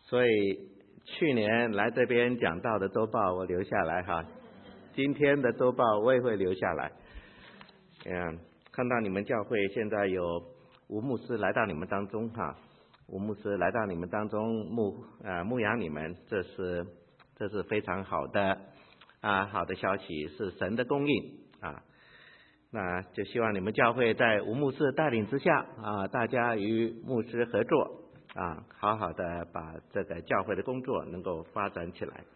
所以去年来这边讲道的周报我留下来哈，今天的周报我也会留下来。看到你们教会现在有吴牧师来到你们当中哈，吴牧师来到你们当中牧养你们，这是非常好的好的消息，是神的供应啊。那就希望你们教会在吴牧师带领之下大家与牧师合作好好的把这个教会的工作能够发展起来。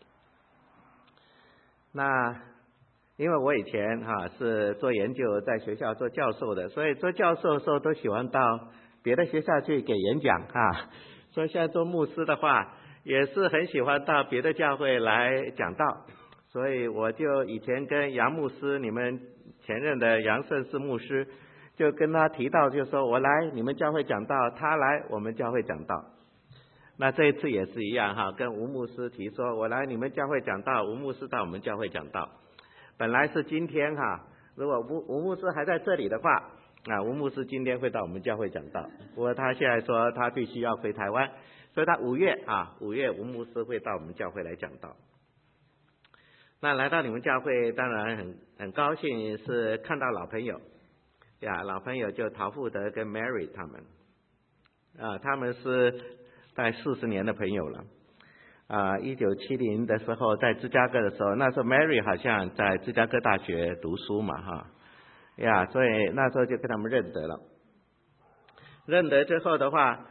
那因为我以前是做研究，在学校做教授的，所以做教授的时候都喜欢到别的学校去给演讲所以现在做牧师的话，也是很喜欢到别的教会来讲道。所以我就以前跟杨牧师，你们前任的杨胜士牧师，就跟他提到，就说我来你们教会讲道，他来我们教会讲道。那这一次也是一样跟吴牧师提说，我来你们教会讲道，吴牧师到我们教会讲道。本来是今天如果吴牧师还在这里的话，吴牧师今天会到我们教会讲道。不过他现在说他必须要回台湾，所以他5月吴牧师会到我们教会来讲道。那来到你们教会，当然很高兴是看到老朋友老朋友就陶富德跟 Mary 他们他们是在40年的朋友了1970的时候在芝加哥的时候，那时候 Mary 好像在芝加哥大学读书嘛所以那时候就跟他们认得了。认得之后的话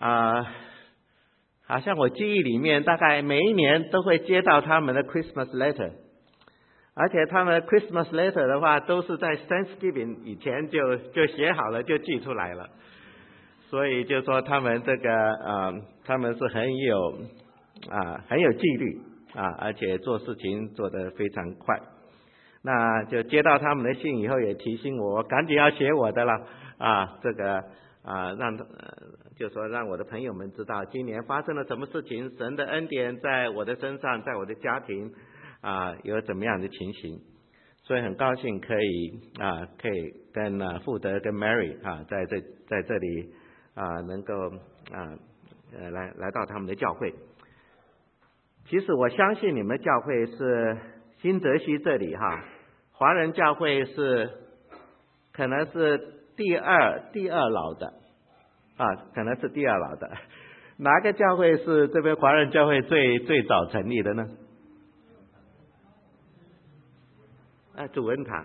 好像我记忆里面大概每一年都会接到他们的 Christmas letter， 而且他们 Christmas letter 的话都是在 Thanksgiving 以前就写好了就寄出来了，所以就说他们这个他们是很有纪律而且做事情做得非常快。那就接到他们的信以后，也提醒我赶紧要写我的了这个就说让我的朋友们知道今年发生了什么事情，神的恩典在我的身上，在我的家庭有怎么样的情形。所以很高兴可以跟富德跟 Mary 在这里能够来到他们的教会。其实我相信你们教会是新泽西这里华人教会是可能是第二老的可能是第二老的。哪个教会是这边华人教会最早成立的呢？主恩堂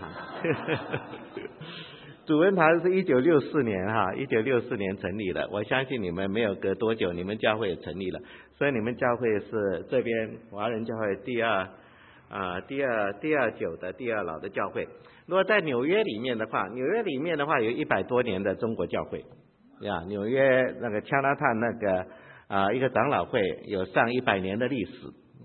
主恩堂是1964年成立的。我相信你们没有隔多久，你们教会也成立了，所以你们教会是这边华人教会第二久的第二老的教会。如果在纽约里面的话有100多年的中国教会纽约那个加拿大那个一个长老会有上100年的历史。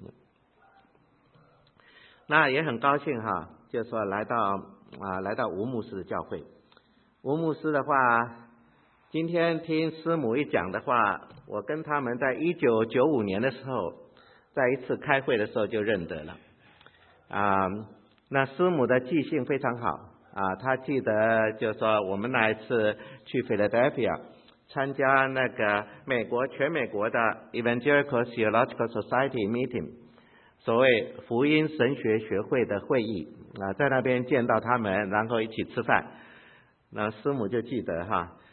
那也很高兴就是说来到吴牧师的教会。吴牧师的话，今天听师母一讲的话，我跟他们在1995年的时候在一次开会的时候就认得了那师母的记性非常好他记得就是说我们那一次去 Philadelphia 参加那个全美国的 Evangelical Theological Society Meeting， 所谓福音神学学会的会议在那边见到他们，然后一起吃饭。那师母就记得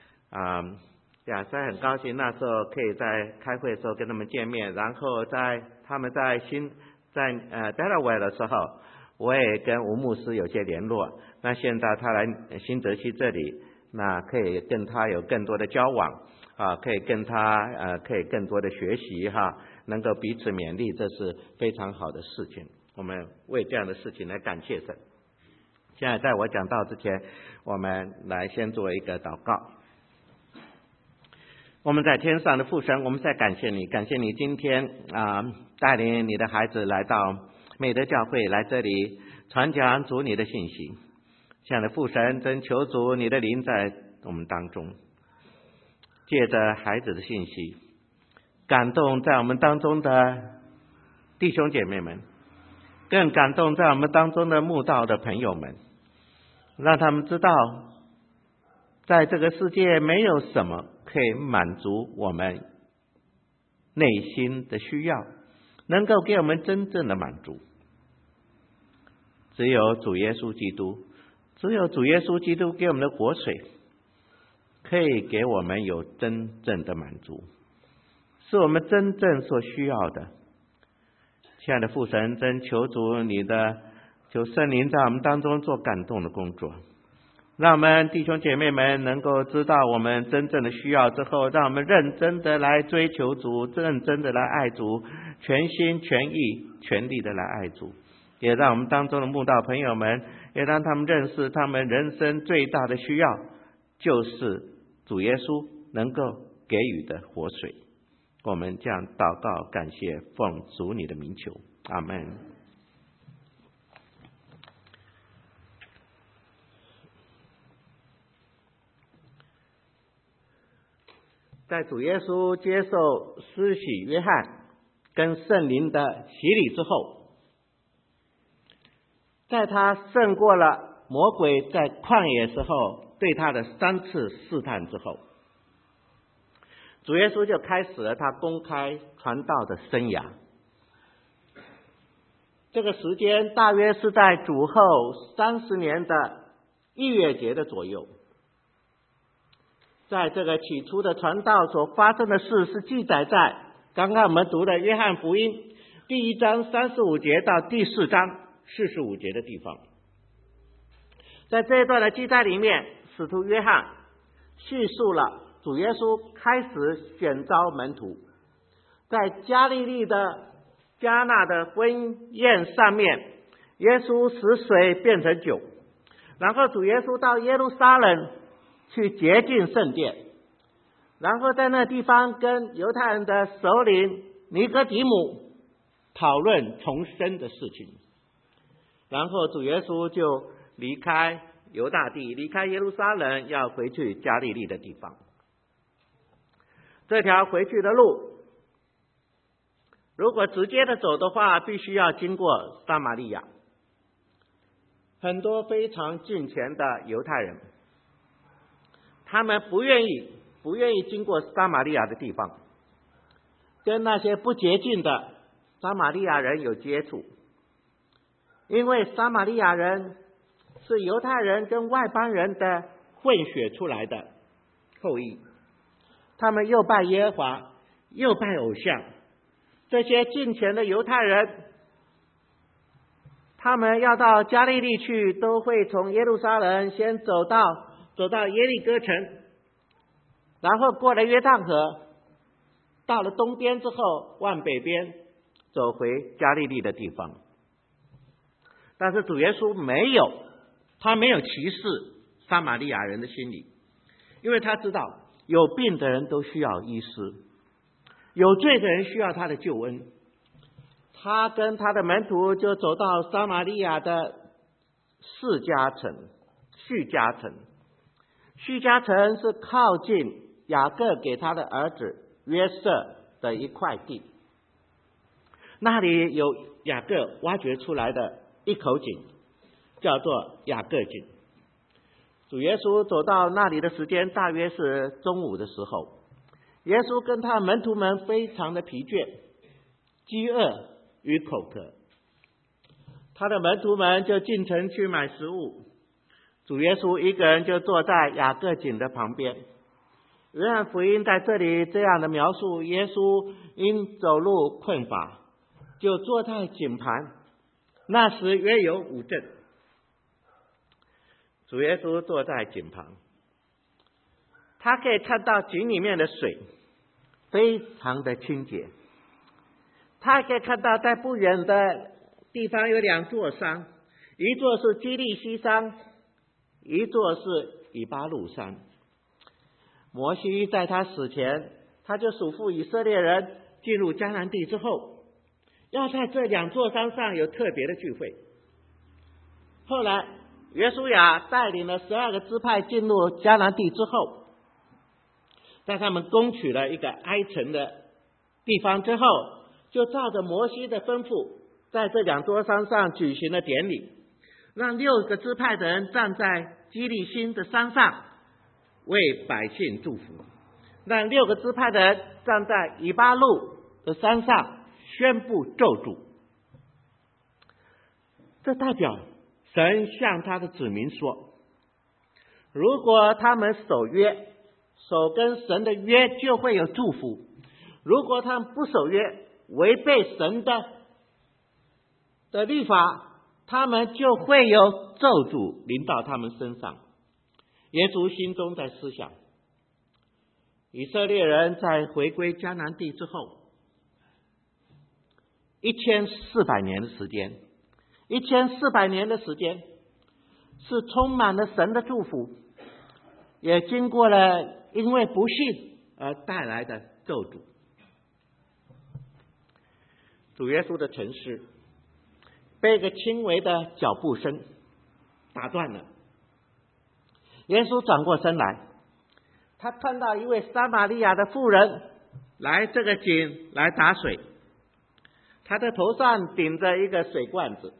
所以很高兴那时候可以在开会的时候跟他们见面，然后他们在Delaware 的时候，我也跟吴牧师有些联络。那现在他来新泽西这里，那可以跟他有更多的交往可以跟他可以更多的学习能够彼此勉励，这是非常好的事情。我们为这样的事情来感谢神。现在在我讲道之前，我们来先做一个祷告。我们在天上的父神，我们在感谢你今天带领你的孩子来到美德教会，来这里传讲主你的信息。亲爱的父神，真求主你的灵在我们当中，借着孩子的信息感动在我们当中的弟兄姐妹们，更感动在我们当中的慕道的朋友们，让他们知道在这个世界没有什么可以满足我们内心的需要，能够给我们真正的满足。只有主耶稣基督给我们的活水，可以给我们有真正的满足，是我们真正所需要的。亲爱的父神，真求主求圣灵在我们当中做感动的工作，让我们弟兄姐妹们能够知道我们真正的需要之后，让我们认真的来追求主，认真的来爱主，全心全意全力的来爱主。也让我们当中的慕道朋友们，也让他们认识他们人生最大的需要，就是主耶稣能够给予的活水。我们这样祷告感谢，奉主你的名求，阿们。在主耶稣接受施洗约翰跟圣灵的洗礼之后，在他胜过了魔鬼在旷野时候对他的3次试探之后，主耶稣就开始了他公开传道的生涯。这个时间大约是在主后30年的逾越节的左右。在这个起初的传道所发生的事是记载在刚刚我们读的约翰福音第1章35节到第4章45节的地方。在这一段的记载里面，使徒约翰叙述了主耶稣开始选召门徒，在加利利的迦纳的婚宴上面，耶稣使水变成酒，然后主耶稣到耶路撒冷去洁净圣殿，然后在那地方跟犹太人的首领尼哥底母讨论重生的事情。然后主耶稣就离开犹大地，离开耶路撒冷，要回去加利利的地方。这条回去的路，如果直接的走的话，必须要经过撒玛利亚。很多非常敬虔的犹太人，他们不愿意经过撒玛利亚的地方，跟那些不洁净的撒玛利亚人有接触。因为撒玛利亚人是犹太人跟外邦人的混血出来的后裔，他们又拜耶和华又拜偶像。这些敬虔的犹太人，他们要到加利利去，都会从耶路撒冷先走到耶利哥城，然后过了约旦河，到了东边之后往北边走回加利利的地方。但是主耶稣没有歧视撒玛利亚人的心理，因为他知道有病的人都需要医师，有罪的人需要他的救恩。他跟他的门徒就走到撒玛利亚的叙加城。叙加城是靠近雅各给他的儿子约瑟的一块地，那里有雅各挖掘出来的一口井，叫做雅各井。主耶稣走到那里的时间大约是中午的时候，耶稣跟他门徒们非常的疲倦，饥饿与口渴，他的门徒们就进城去买食物，主耶稣一个人就坐在雅各井的旁边。约翰福音在这里这样的描述，耶稣因走路困乏，就坐在井旁，那时约有5阵。主耶稣坐在井旁，他可以看到井里面的水非常的清洁，他可以看到在不远的地方有2座山，一座是基利西山，一座是以巴路山。摩西在他死前，他就嘱咐以色列人进入迦南地之后，要在这2座山上有特别的聚会。后来约书亚带领了12个支派进入迦南地之后，在他们攻取了一个埃城的地方之后，就照着摩西的吩咐，在这2座山上举行了典礼，让6个支派的人站在基利心的山上为百姓祝福，让6个支派的人站在以巴路的山上宣布咒诅。这代表神向他的子民说，如果他们守约，守跟神的约，就会有祝福；如果他们不守约，违背神的律法，他们就会有咒诅临到他们身上。耶稣心中在思想，以色列人在回归迦南地之后1400年的时间，1400年的时间是充满了神的祝福，也经过了因为不信而带来的咒诅。主耶稣的沉思被一个轻微的脚步声打断了。耶稣转过身来，他看到一位撒玛利亚的妇人来这个井来打水，他的头上顶着一个水罐子。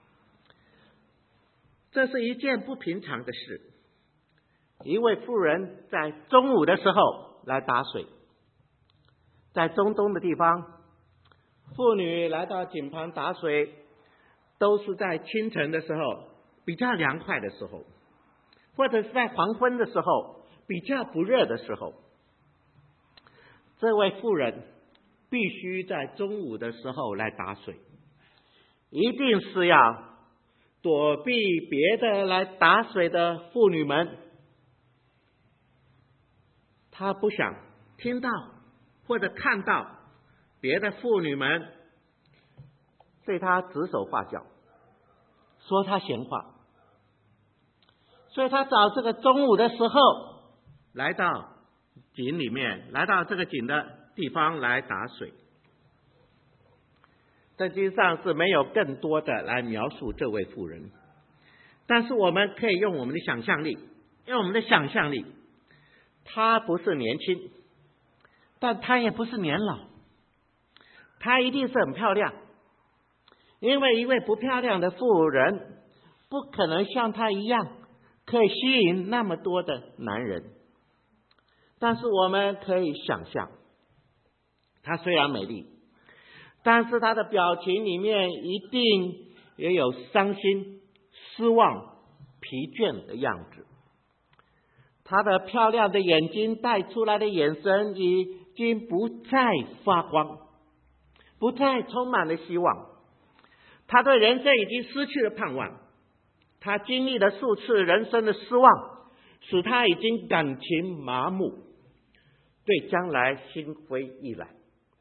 这是一件不平常的事，一位妇人在中午的时候来打水。在中东的地方，妇女来到井旁打水，都是在清晨的时候比较凉快的时候，或者是在黄昏的时候比较不热的时候。这位妇人必须在中午的时候来打水，一定是要躲避别的来打水的妇女们。她不想听到或者看到别的妇女们对她指手画脚，说她闲话，所以她找这个中午的时候来到井里面，来到这个井的地方来打水。圣经上是没有更多的来描述这位妇人，但是我们可以用我们的想象力，她不是年轻，但她也不是年老，她一定是很漂亮，因为一位不漂亮的妇人不可能像她一样可以吸引那么多的男人。但是我们可以想象，她虽然美丽，但是她的表情里面一定也有伤心、失望、疲倦的样子。她的漂亮的眼睛带出来的眼神已经不再发光，不再充满了希望。她对人生已经失去了盼望，她经历了数次人生的失望，使她已经感情麻木，对将来心灰意懒。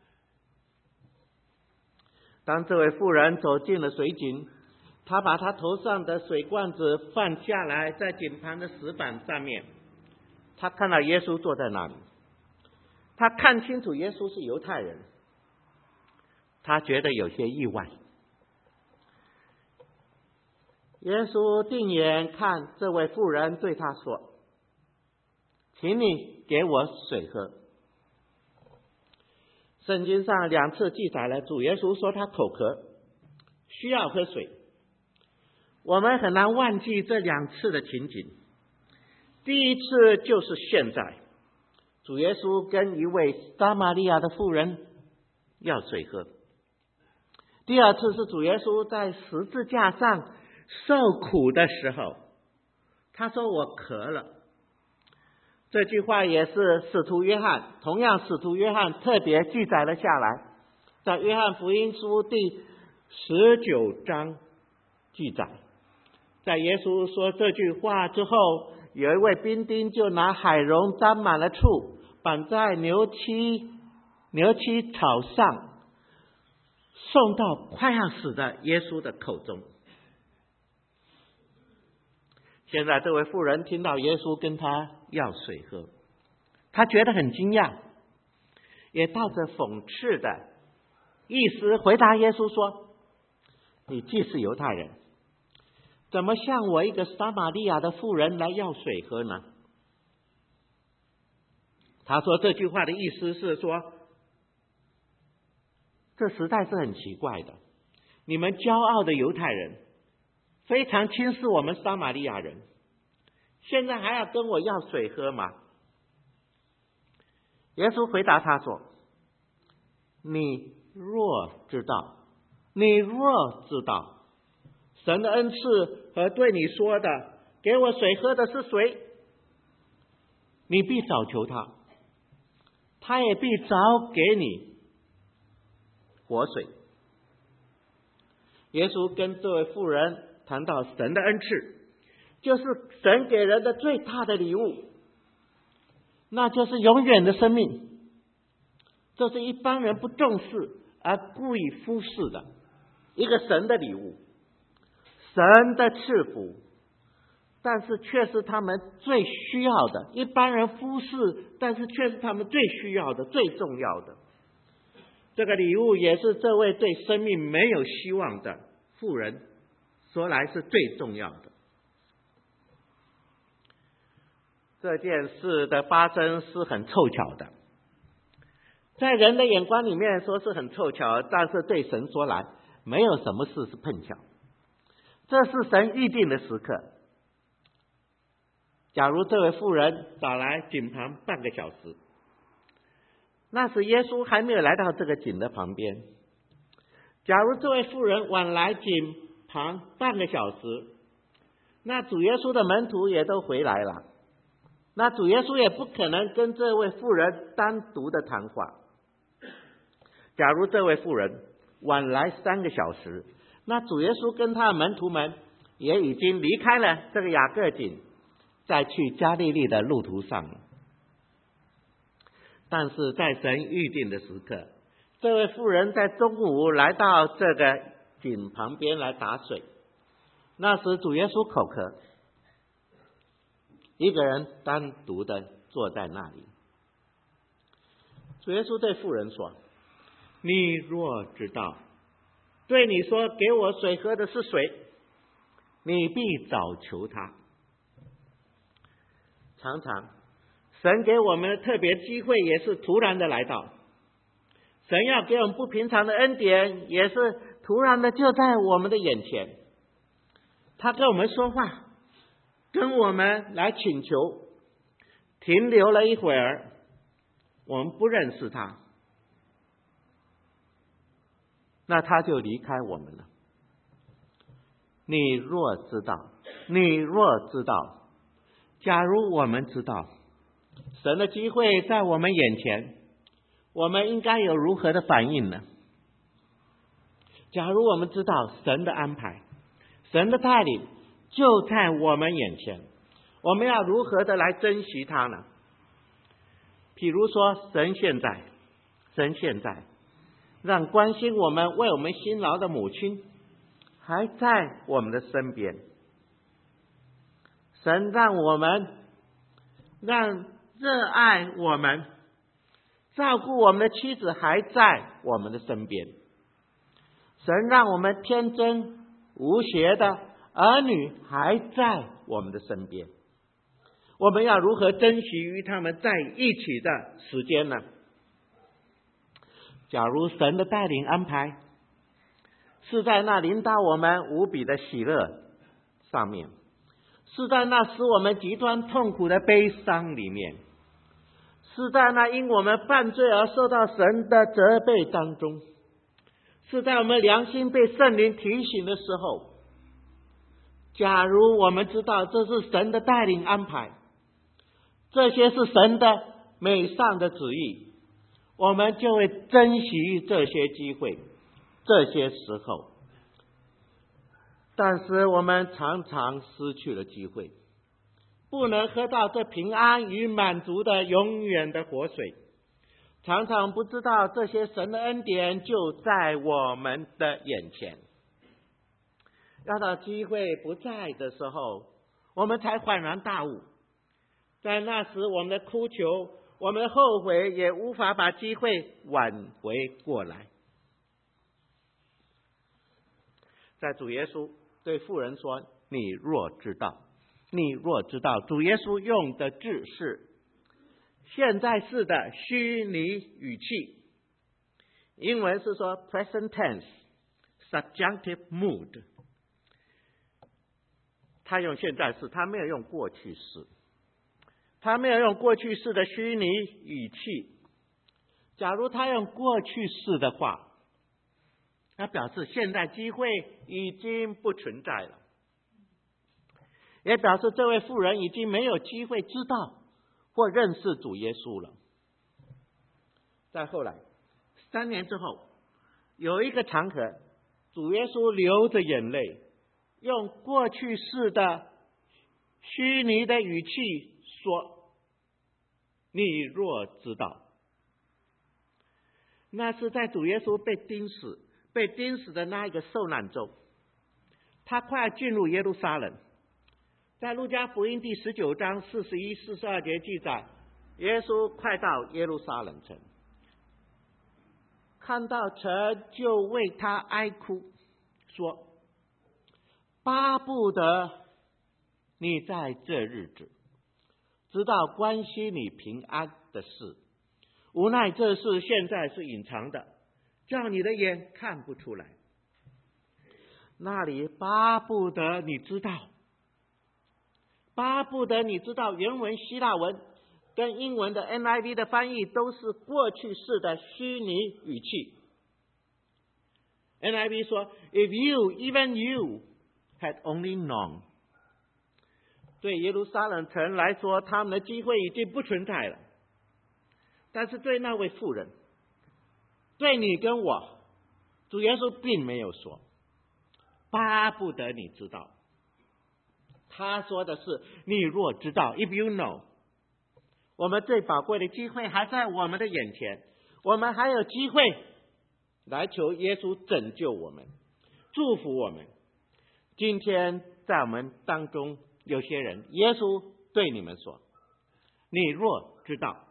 当这位妇人走进了水井，她把她头上的水罐子放下来，在井旁的石板上面，她看到耶稣坐在那里，她看清楚耶稣是犹太人，她觉得有些意外。耶稣定眼看这位妇人，对她说：“请你给我水喝。”圣经上2次记载了主耶稣说他口渴，需要喝水。我们很难忘记这2次的情景。第一次就是现在，主耶稣跟一位撒玛利亚的妇人要水喝。第二次是主耶稣在十字架上受苦的时候，他说我渴了。这句话也是使徒约翰，同样使徒约翰特别记载了下来，在约翰福音书第19章记载。在耶稣说这句话之后，有一位兵丁就拿海蓉沾满了醋，绑在牛膝草上，送到快要死的耶稣的口中。现在这位妇人听到耶稣跟他要水喝，他觉得很惊讶，也带着讽刺的意思回答耶稣说：“你既是犹太人，怎么向我一个撒玛利亚的妇人来要水喝呢？”他说这句话的意思是说，这实在是很奇怪的，你们骄傲的犹太人非常轻视我们撒玛利亚人，现在还要跟我要水喝吗？耶稣回答他说：“ 你若知道，你若知道，神的恩赐和对你说的，给我水喝的是谁？你必早求他，他也必早给你活水。耶稣跟这位妇人谈到神的恩赐，就是神给人的最大的礼物，那就是永远的生命。这是一般人不重视而故意忽视的一个神的礼物，神的赐福，但是却是他们最需要的，一般人忽视，但是却是他们最需要的、最重要的。这个礼物也是这位对生命没有希望的妇人说来是最重要的。这件事的发生是很凑巧的，在人的眼光里面说是很凑巧，但是对神说来，没有什么事是碰巧，这是神预定的时刻。假如这位妇人早来井旁半个小时，那时耶稣还没有来到这个井的旁边。假如这位妇人晚来井旁半个小时，那主耶稣的门徒也都回来了，那主耶稣也不可能跟这位妇人单独的谈话。假如这位妇人晚来3个小时，那主耶稣跟他的门徒们也已经离开了这个雅各井，再去加利利的路途上了。但是在神预定的时刻，这位妇人在中午来到这个井旁边来打水。那时主耶稣口渴，一个人单独的坐在那里。主耶稣对妇人说，你若知道，对你说给我水喝的是谁，你必早求他。常常神给我们的特别机会也是突然的来到，神要给我们不平常的恩典也是突然的就在我们的眼前。他跟我们说话，跟我们来请求，停留了一会儿，我们不认识他，那他就离开我们了。你若知道，你若知道，假如我们知道神的机会在我们眼前，我们应该有如何的反应呢？假如我们知道神的安排，神的带领就在我们眼前，我们要如何的来珍惜它呢？譬如说神现在让关心我们、为我们辛劳的母亲还在我们的身边，神让热爱我们、照顾我们的妻子还在我们的身边，神让我们天真无邪的儿女还在我们的身边，我们要如何珍惜与他们在一起的时间呢？假如神的带领安排是在那领导我们无比的喜乐上面，是在那使我们极端痛苦的悲伤里面，是在那因我们犯罪而受到神的责备当中，是在我们良心被圣灵提醒的时候，假如我们知道这是神的带领安排，这些是神的美善的旨意，我们就会珍惜这些机会、这些时候。但是我们常常失去了机会，不能喝到这平安与满足的永远的活水，常常不知道这些神的恩典就在我们的眼前。要到机会不在的时候，我们才恍然大悟，在那时我们的哭求、我们的后悔也无法把机会挽回过来。在主耶稣对妇人说，你若知道，你若知道，主耶稣用的字是现在式的虚拟语气，英文是说 present tense subjunctive mood， 他用现在式，他没有用过去式，他没有用过去式的虚拟语气。 假如他用过去式的话，那表示现在机会已经不存在了，也表示这位妇人已经没有机会知道或认识主耶稣了。再后来3年之后，有一个场合，主耶稣流着眼泪，用过去式的虚拟的语气说：“你若知道。”那是在主耶稣被钉死的那一个受难周，他快要进入耶路撒冷。在路加福音第19章41、42节记载，耶稣快到耶路撒冷城，看到城就为他哀哭，说：“巴不得你在这日子知道关系你平安的事，无奈这事现在是隐藏的，叫你的眼看不出来。”那里巴不得你知道，巴不得你知道，原文希腊文跟英文的 NIV 的翻译都是过去式的虚拟语气。NIV 说 even you had only known。 对耶路撒冷城来说，他们的机会已经不存在了，但是对那位妇人，对你跟我，主耶稣并没有说巴不得你知道，他说的是你若知道 if you know。 我们最宝贵的机会还在我们的眼前，我们还有机会来求耶稣拯救我们，祝福我们。今天在我们当中有些人，耶稣对你们说你若知道，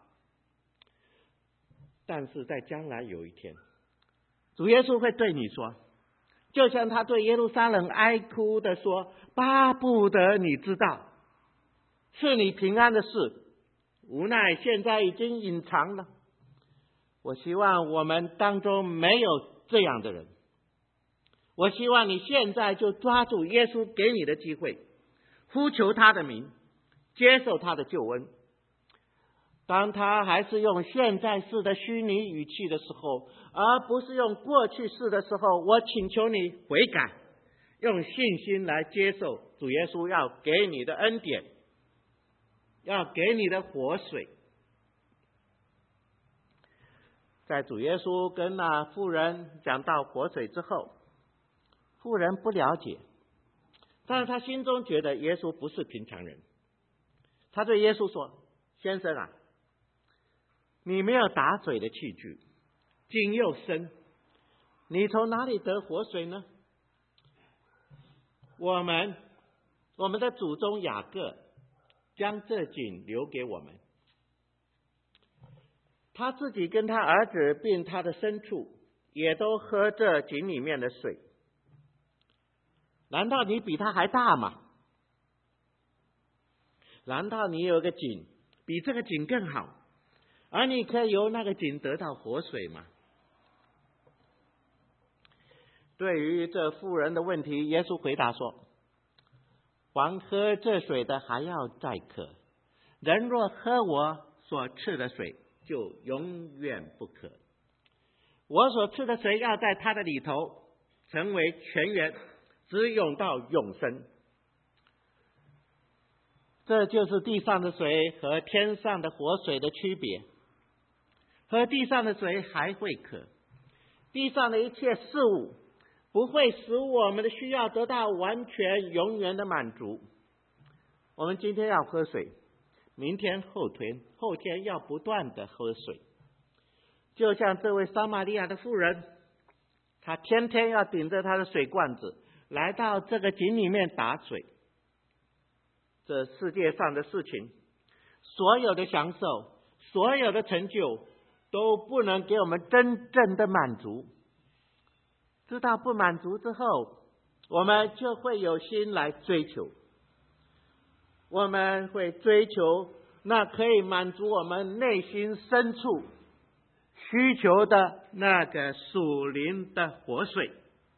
但是在将来有一天，主耶稣会对你说，就像他对耶路撒冷哀哭的说，巴不得你知道是你平安的事，无奈现在已经隐藏了。我希望我们当中没有这样的人，我希望你现在就抓住耶稣给你的机会，呼求他的名，接受他的救恩。当他还是用现在式的虚拟语气的时候，而不是用过去式的时候，我请求你悔改，用信心来接受主耶稣要给你的恩典，要给你的活水。在主耶稣跟那妇人讲到活水之后，妇人不了解，但是他心中觉得耶稣不是平常人。他对耶稣说：“先生啊，你没有打水的器具，井又深，你从哪里得活水呢？我们的祖宗雅各将这井留给我们，他自己跟他儿子并他的牲畜也都喝这井里面的水。难道你比他还大吗？难道你有个井比这个井更好，而你可以由那个井得到活水吗？”对于这妇人的问题，耶稣回答说：“凡喝这水的还要再渴，人若喝我所赐的水，就永远不渴。我所赐的水要在他的里头成为泉源，直涌到永生。”这就是地上的水和天上的活水的区别。喝地上的水还会渴，地上的一切事物不会使我们的需要得到完全永远的满足。我们今天要喝水，明天后天要不断的喝水。就像这位撒玛利亚的妇人，她天天要顶着她的水罐子来到这个井里面打水。这世界上的事情，所有的享受，所有的成就，都不能给我们真正的满足。知道不满足之后，我们就会有心来追求，我们会追求那可以满足我们内心深处需求的那个属灵的活水。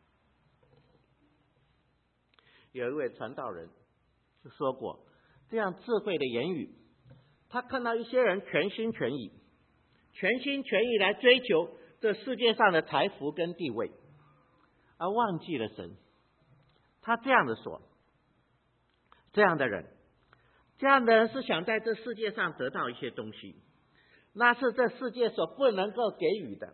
有一位传道人说过这样智慧的言语，他看到一些人全心全意， 全心全意来追求这世界上的财富跟地位，而忘记了神。他这样的说，这样的人是想在这世界上得到一些东西，那是这世界所不能够给予的。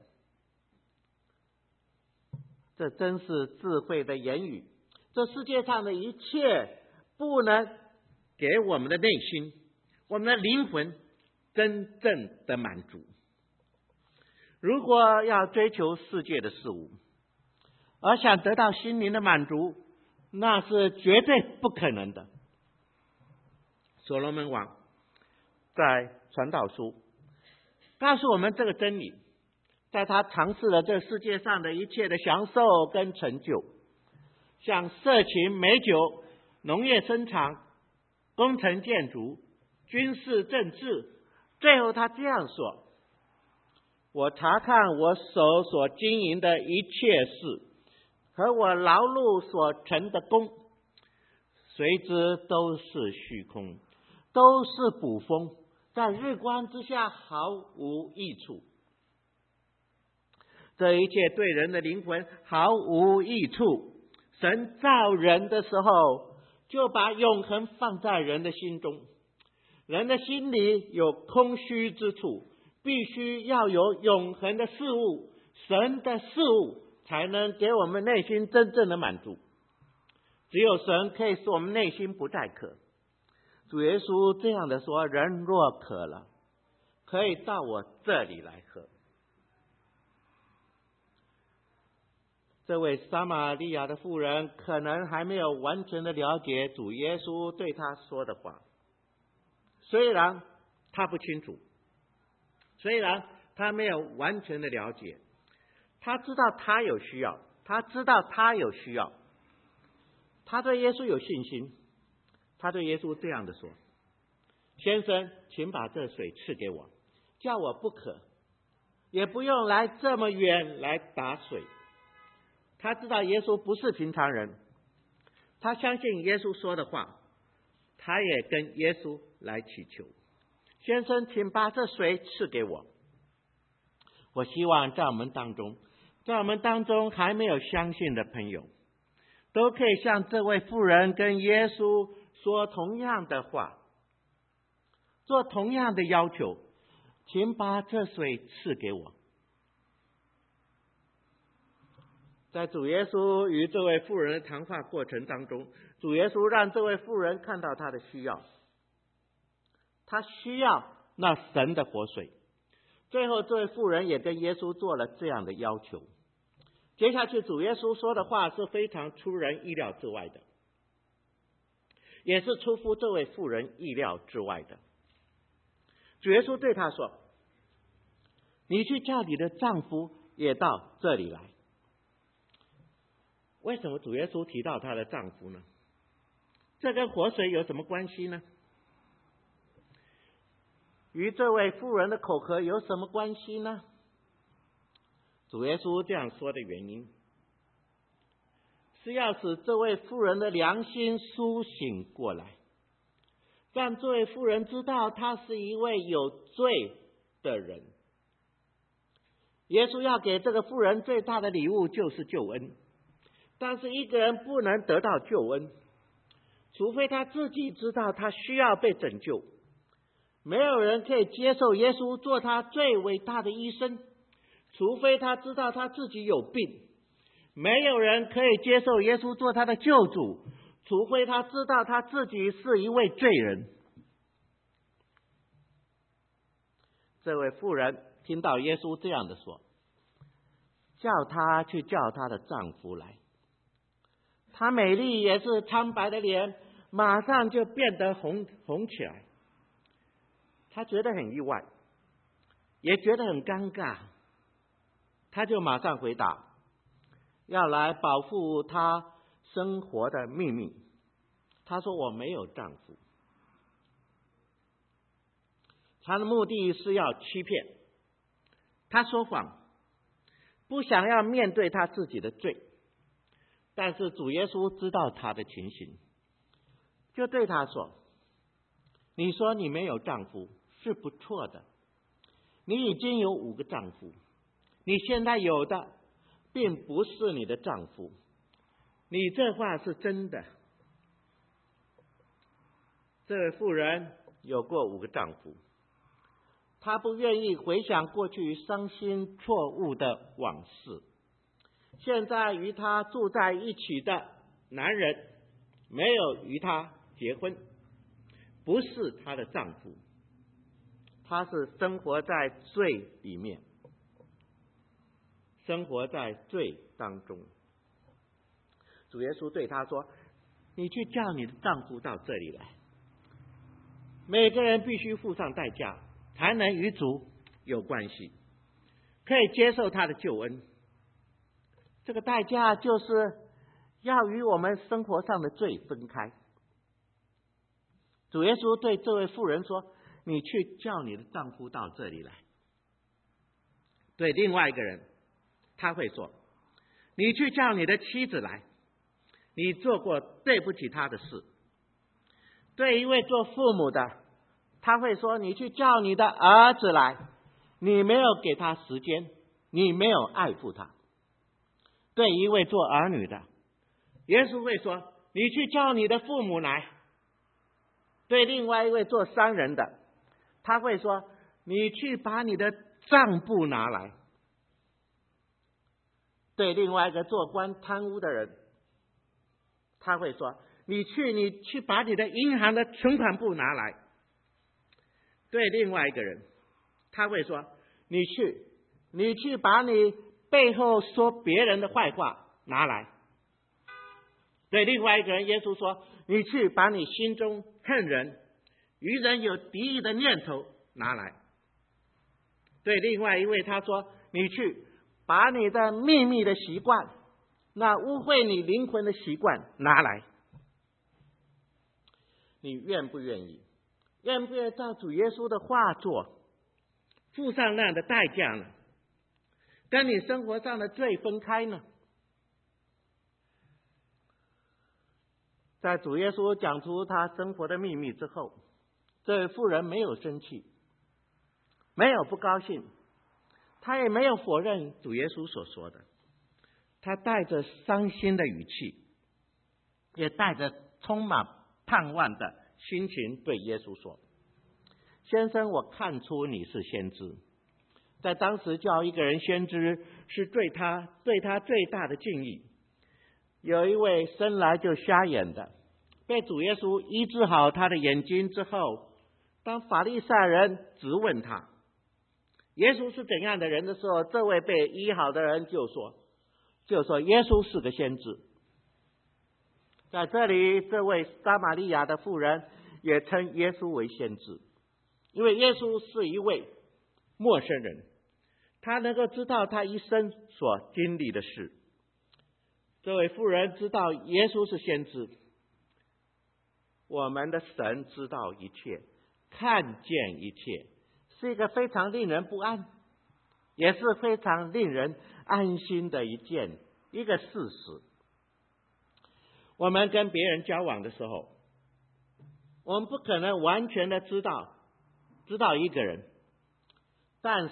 这真是智慧的言语。这世界上的一切不能给我们的内心、我们的灵魂真正的满足。如果要追求世界的事物，而想得到心灵的满足，那是绝对不可能的。所罗门王在传道书告诉我们这个真理，在他尝试了这世界上的一切的享受跟成就，像色情、美酒、农业生产、工程建筑、军事政治，最后他这样说：我查看我手所经营的一切事和我劳碌所成的功，谁知都是虚空，都是捕风，在日光之下毫无益处。这一切对人的灵魂毫无益处。神造人的时候，就把永恒放在人的心中。人的心里有空虚之处，必须要有永恒的事物，神的事物才能给我们内心真正的满足。只有神可以使我们内心不再渴。主耶稣这样的说：人若渴了，可以到我这里来喝。这位撒玛利亚的妇人可能还没有完全的了解主耶稣对她说的话，虽然她不清楚，虽然她没有完全的了解，她知道她有需要，她知道她有需要，她对耶稣有信心。她对耶稣这样的说：先生，请把这水赐给我，叫我不渴，也不用来这么远来打水。他知道耶稣不是平常人，他相信耶稣说的话，他也跟耶稣来祈求：先生，请把这水赐给我。我希望在我们当中还没有相信的朋友，都可以像这位妇人跟耶稣说同样的话，做同样的要求：请把这水赐给我。在主耶稣与这位妇人的谈话过程当中，主耶稣让这位妇人看到她的需要，她需要那神的活水。最后这位妇人也跟耶稣做了这样的要求。接下去主耶稣说的话是非常出人意料之外的，也是出乎这位妇人意料之外的。主耶稣对她说：你去叫你的丈夫也到这里来。为什么主耶稣提到她的丈夫呢？这跟活水有什么关系呢？与这位妇人的口渴有什么关系呢？主耶稣这样说的原因，是要使这位妇人的良心苏醒过来，让这位妇人知道她是一位有罪的人。耶稣要给这个妇人最大的礼物就是救恩，但是一个人不能得到救恩，除非他自己知道他需要被拯救。没有人可以接受耶稣做他最伟大的医生，除非他知道他自己有病。没有人可以接受耶稣做他的救主，除非他知道他自己是一位罪人。这位妇人听到耶稣这样的说，叫她去叫她的丈夫来。她美丽也是苍白的脸马上就变得红起来。她觉得很意外，也觉得很尴尬，她就马上回答，要来保护她生活的秘密。她说：我没有丈夫。她的目的是要欺骗，她说谎，不想要面对她自己的罪。但是主耶稣知道她的情形，就对她说：你说你没有丈夫是不错的， 你已经有5个丈夫，你现在有的并不是你的丈夫。你这话是真的。这位妇人有过5个丈夫，她不愿意回想过去伤心错误的往事。现在与她住在一起的男人没有与她结婚，不是她的丈夫，她是生活在罪里面，生活在罪当中。主耶稣对她说，你去叫你的丈夫到这里来。每个人必须付上代价，才能与主有关系，可以接受他的救恩。这个代价就是要与我们生活上的罪分开。主耶稣对这位妇人说，你去叫你的丈夫到这里来。对另外一个人，他会说，你去叫你的妻子来，你做过对不起她的事。对一位做父母的，他会说，你去叫你的儿子来，你没有给他时间，你没有爱护他。对一位做儿女的，耶稣会说，你去叫你的父母来。对另外一位做商人的，他会说，你去把你的账簿拿来。对另外一个做官贪污的人，他会说，你去把你的银行的存款簿拿来。对另外一个人，他会说，你去把你背后说别人的坏话拿来。对另外一个人，耶稣说，你去把你心中恨人、与人有敌意的念头拿来。对另外一位，他说，你去把你的秘密的习惯，那污秽你灵魂的习惯拿来。你愿不愿意？愿不愿意照主耶稣的话做，付上那样的代价呢？跟你生活上的罪分开呢？在主耶稣讲出他生活的秘密之后，这位妇人没有生气，没有不高兴，他也没有否认主耶稣所说的，他带着伤心的语气，也带着充满盼望的心情对耶稣说，先生，我看出你是先知。在当时叫一个人先知是对他最大的敬意。有一位生来就瞎眼的，被主耶稣医治好他的眼睛之后，当法利赛人质问他耶稣是怎样的人的时候，这位被医好的人就说耶稣是个先知。在这里，这位撒玛利亚的妇人也称耶稣为先知，因为耶稣是一位陌生人，他能够知道他一生所经历的事。这位妇人知道耶稣是先知。我们的神知道一切，看见一切，是一个非常令人不安，也是非常令人安心的一个事实。我们跟别人交往的时候，我们不可能完全的知道一个人，但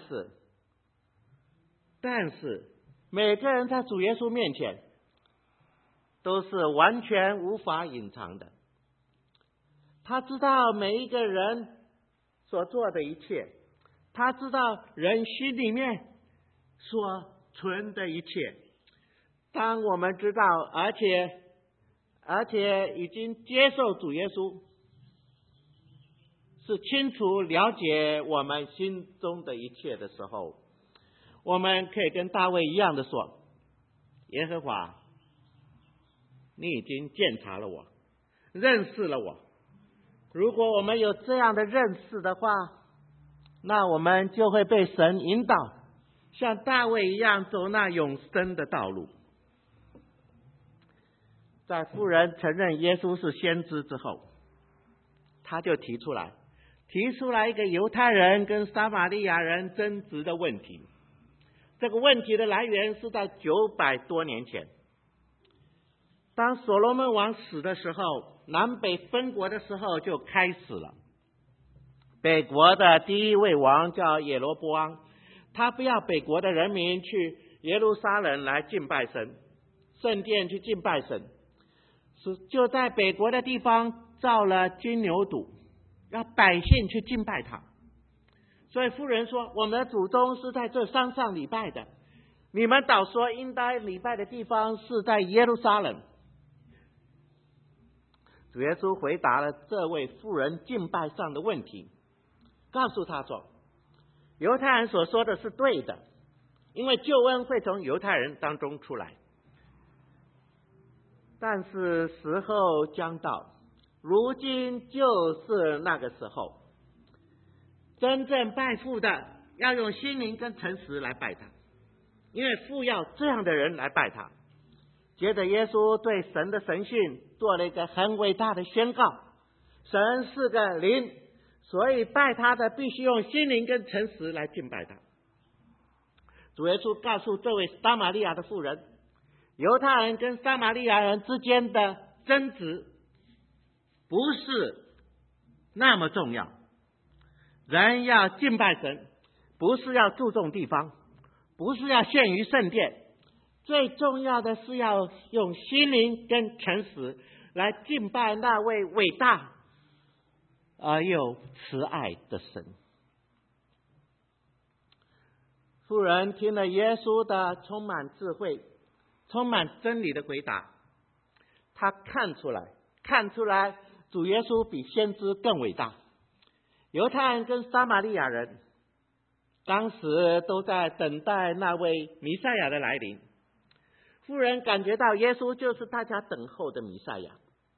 是每个人在主耶稣面前都是完全无法隐藏的。他知道每一个人所做的一切，他知道人心里面所存的一切。当我们知道而且已经接受主耶稣，是清楚了解我们心中的一切的时候，我们可以跟大卫一样的说，耶和华，你已经鉴察了我，认识了我。如果我们有这样的认识的话，那我们就会被神引导，像大卫一样走那永生的道路。在妇人承认耶稣是先知之后，他就提出来一个犹太人跟撒玛利亚人争执的问题。这个问题的来源是在900多年前，当所罗门王死的时候，南北分国的时候就开始了。 北国的第一位王叫耶罗波安，他不要北国的人民去耶路撒冷来敬拜神，圣殿去敬拜神，就在北国的地方造了金牛犊，让百姓去敬拜他。所以妇人说，我们的祖宗是在这山上礼拜的，你们倒说应该礼拜的地方是在耶路撒冷。主耶稣回答了这位妇人敬拜上的问题，告诉他说，犹太人所说的是对的，因为救恩会从犹太人当中出来，但是时候将到，如今就是那个时候，真正拜父的要用心灵跟诚实来拜他，因为父要这样的人来拜他。接着耶稣对神的神性做了一个很伟大的宣告，神是个灵，所以拜他的必须用心灵跟诚实来敬拜他。主耶稣告诉这位撒玛利亚的妇人，犹太人跟撒玛利亚人之间的争执不是那么重要，人要敬拜神，不是要注重地方，不是要献于圣殿，最重要的是要用心灵跟诚实来敬拜那位伟大而又慈爱的神。妇人听了耶稣的充满智慧、充满真理的回答，她看出来主耶稣比先知更伟大。犹太人跟撒玛利亚人当时都在等待那位弥赛亚的来临，妇人感觉到耶稣就是大家等候的弥赛亚，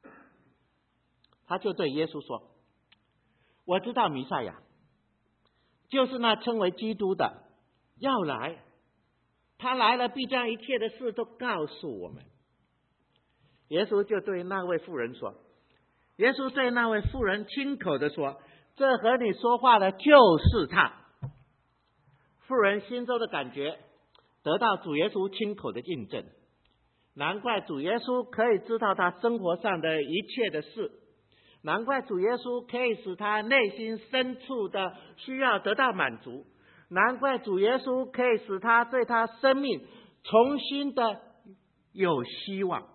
他就对耶稣说，我知道弥赛亚就是那称为基督的要来，他来了必将一切的事都告诉我们。耶稣就对那位妇人说，耶稣对那位妇人亲口的说，这和你说话的就是他。妇人心中的感觉得到主耶稣亲口的印证，难怪主耶稣可以知道他生活上的一切的事，难怪主耶稣可以使他内心深处的需要得到满足，难怪主耶稣可以使他对他生命重新的有希望。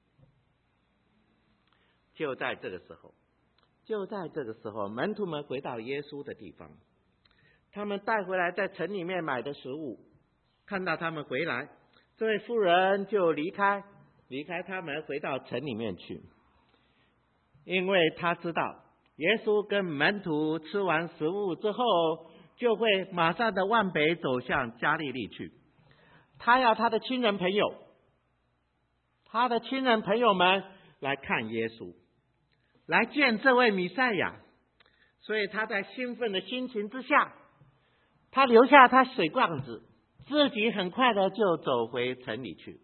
就在这个时候，门徒们回到耶稣的地方，他们带回来在城里面买的食物，看到他们回来，这位妇人就离开他们回到城里面去，因为他知道耶稣跟门徒吃完食物之后就会马上的往北走向加利利去，他要他的亲人朋友们来看耶稣，来见这位弥赛亚。所以他在兴奋的心情之下，他留下他水罐子，自己很快的就走回城里去。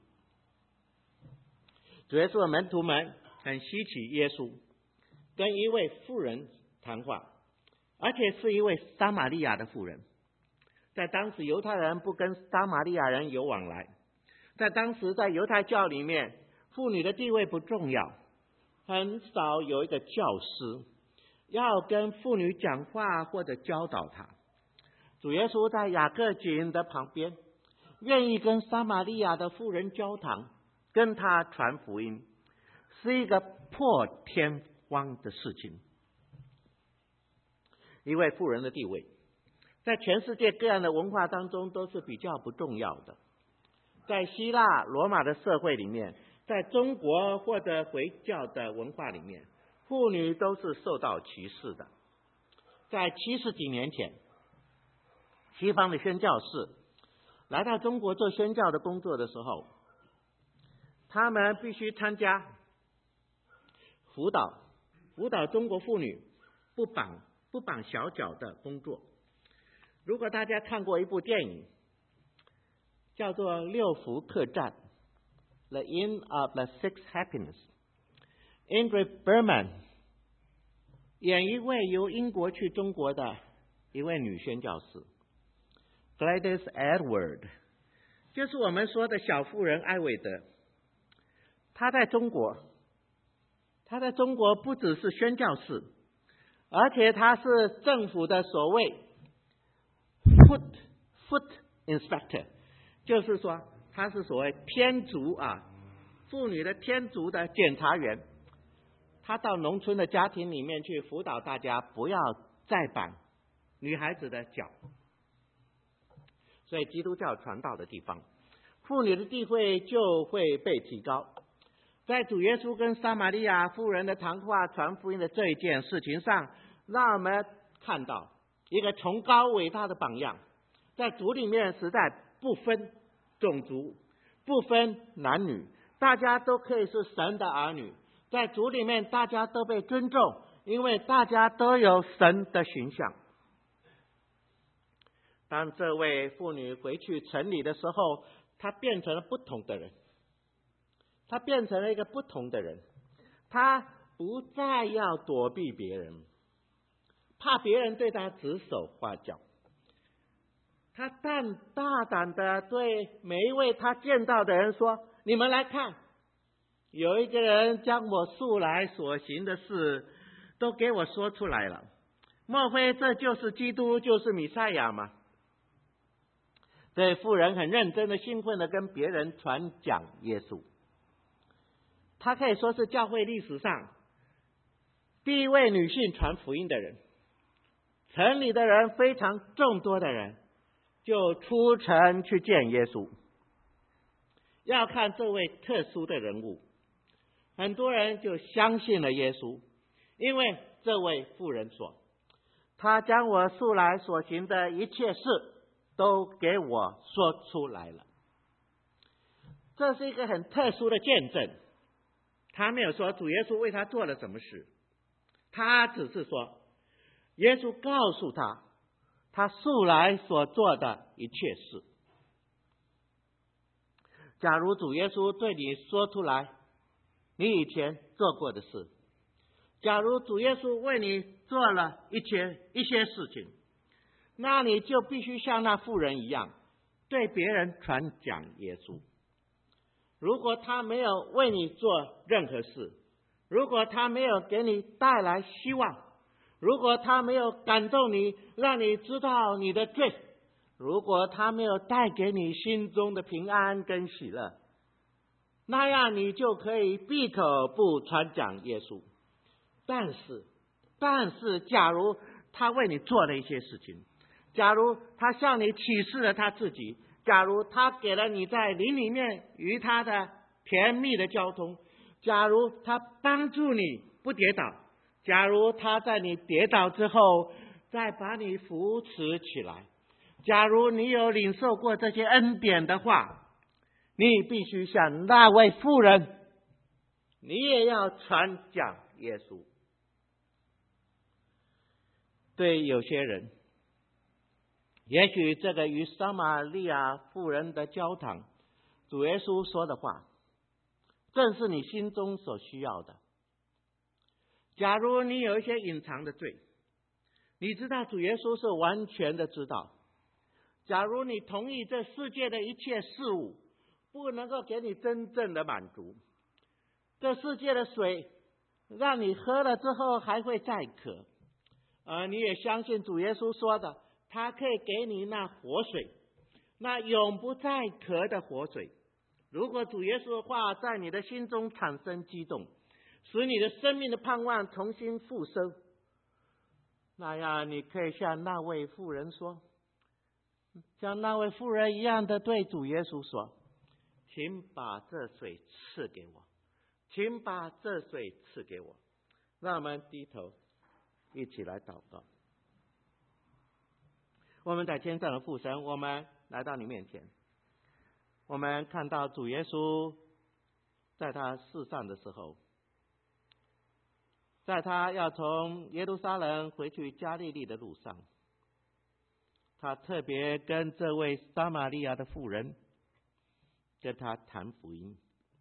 主耶稣的门徒们很稀奇耶稣跟一位妇人谈话，而且是一位撒玛利亚的妇人。在当时犹太人不跟撒玛利亚人有往来，在当时在犹太教里面，妇女的地位不重要，很少有一个教师要跟妇女讲话或者教导她。主耶稣在雅各井的旁边，愿意跟撒玛利亚的妇人交谈，跟她传福音，是一个破天荒的事情。一位妇人的地位在全世界各样的文化当中都是比较不重要的，在希腊罗马的社会里面，在中国或者回教的文化里面，妇女都是受到歧视的。在70几年前，西方的宣教士来到中国做宣教的工作的时候，他们必须参加辅导中国妇女不绑小脚的工作。如果大家看过一部电影叫做《六福客栈》 The Inn of the Six Happiness， Ingrid Bergman 演一位由英国去中国的一位女宣教士 Gladys Edward， 就是我们说的小妇人艾薇德。她在中国不只是宣教士， 而且他是政府的所谓 foot inspector， 就是说他是所谓天竺妇女的天竺的检察员。他到农村的家庭里面去辅导大家不要再绑女孩子的脚。所以基督教传道的地方，妇女的地位就会被提高。在主耶稣跟撒玛利亚妇人的谈话传福音的这一件事情上，让我们看到一个崇高伟大的榜样。在主里面实在不分种族，不分男女，大家都可以是神的儿女。在主里面大家都被尊重，因为大家都有神的形象。当这位妇女回去城里的时候，她变成了不同的人。她变成了一个不同的人，她不再要躲避别人，怕别人对她指手画脚。她大胆的对每一位她见到的人说：你们来看，有一个人将我素来所行的事都给我说出来了，莫非这就是基督，就是弥赛亚吗？这妇人很认真的兴奋的跟别人传讲耶稣。她可以说是教会历史上第一位女性传福音的人。城里的人非常众多的人就出城去见耶稣。要看这位特殊的人物，很多人就相信了耶稣，因为这位妇人说，他将我素来所行的一切事都给我说出来了。这是一个很特殊的见证。他没有说主耶稣为他做了什么事，他只是说耶稣告诉他他素来所做的一切事。假如主耶稣对你说出来你以前做过的事，假如主耶稣为你做了一些事情，那你就必须像那妇人一样对别人传讲耶稣。如果他没有为你做任何事，如果他没有给你带来希望，如果他没有感动你，让你知道你的罪，如果他没有带给你心中的平安跟喜乐，那样你就可以闭口不传讲耶稣。但是假如他为你做了一些事情，假如他向你启示了他自己，假如他给了你在灵里面与他的甜蜜的交通，假如他帮助你不跌倒，假如他在你跌倒之后再把你扶持起来，假如你有领受过这些恩典的话，你必须像那位妇人，你也要传讲耶稣。对有些人，也许这个与撒玛利亚妇人的交谈，主耶稣说的话正是你心中所需要的。假如你有一些隐藏的罪，你知道主耶稣是完全的知道。假如你同意这世界的一切事物不能够给你真正的满足，这世界的水让你喝了之后还会再渴，而你也相信主耶稣说的，他可以给你那活水，那永不再渴的活水。如果主耶稣的话在你的心中产生激动，使你的生命的盼望重新复生，那样你可以像那位妇人说，像那位妇人一样的对主耶稣说，请把这水赐给我，请把这水赐给我。让我们低头一起来祷告。我们在天上的父神，我们来到你面前，我们看到主耶稣在他世上的时候，在他要从耶路撒冷回去加利利的路上，他特别跟这位撒玛利亚的妇人跟他谈福音。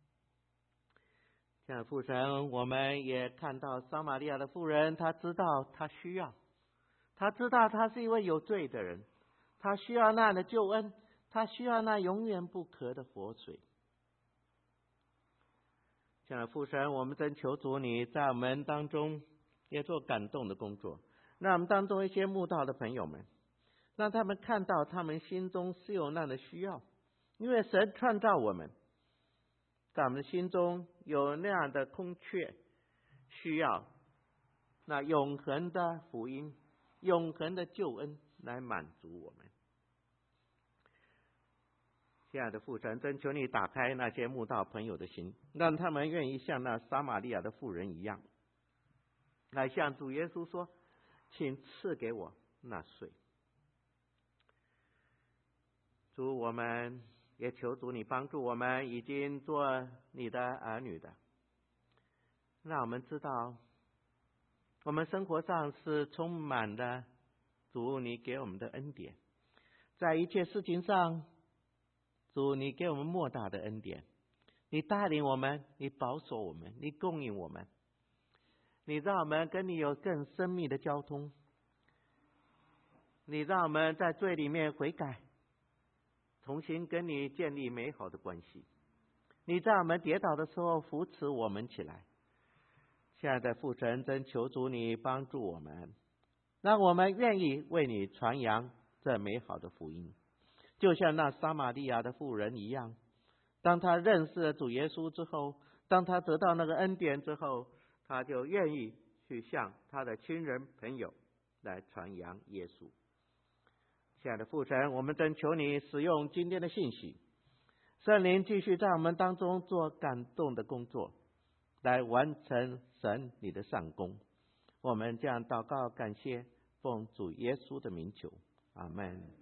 像父神，我们也看到撒玛利亚的妇人，她知道她需要，她知道她是一位有罪的人，她需要那样的救恩，她需要那永远不渴的活水。像父神，我们真求主你在我们当中也做感动的工作。让我们当中一些慕道的朋友们，让他们看到他们心中是有那样的需要，因为神创造我们，在我们的心中有那样的空缺，需要那永恒的福音、永恒的救恩来满足我们。亲爱的父神，真求你打开那些慕道朋友的心，让他们愿意像那撒玛利亚的妇人一样，来向主耶稣说，请赐给我那水。主，我们也求主你帮助我们已经做你的儿女的，让我们知道我们生活上是充满了主你给我们的恩典，在一切事情上主你给我们莫大的恩典，你带领我们，你保守我们，你供应我们，你让我们跟你有更深密的交通，你让我们在罪里面悔改，重新跟你建立美好的关系，你在我们跌倒的时候扶持我们起来。亲爱的父神，真求主你帮助我们，让我们愿意为你传扬这美好的福音，就像那撒玛利亚的妇人一样，当他认识了主耶稣之后，当他得到那个恩典之后，他就愿意去向他的亲人朋友来传扬耶稣。亲爱的父神，我们真求你使用今天的信息，圣灵继续在我们当中做感动的工作，来完成神你的善功。我们这样祷告感谢，奉主耶稣的名求，阿们。